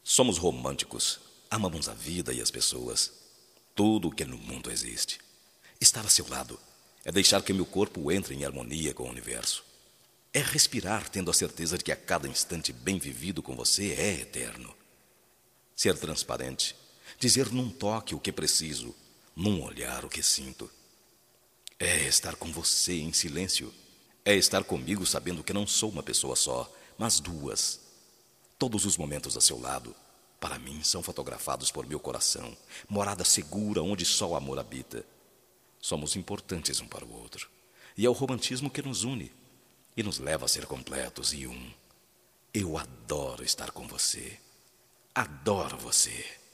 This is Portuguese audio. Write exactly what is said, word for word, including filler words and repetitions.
Somos românticos, amamos a vida e as pessoas, tudo o que no mundo existe. Estar a seu lado é deixar que meu corpo entre em harmonia com o universo. É respirar tendo a certeza de que a cada instante bem vivido com você é eterno. Ser transparente, dizer num toque o que preciso, num olhar o que sinto. É estar com você em silêncio. É estar comigo sabendo que não sou uma pessoa só, mas duas. Todos os momentos a seu lado, para mim, são fotografados por meu coração, morada segura onde só o amor habita. Somos importantes um para o outro, e é o romantismo que nos une e nos leva a ser completos e um. Eu adoro estar com você. Adoro você.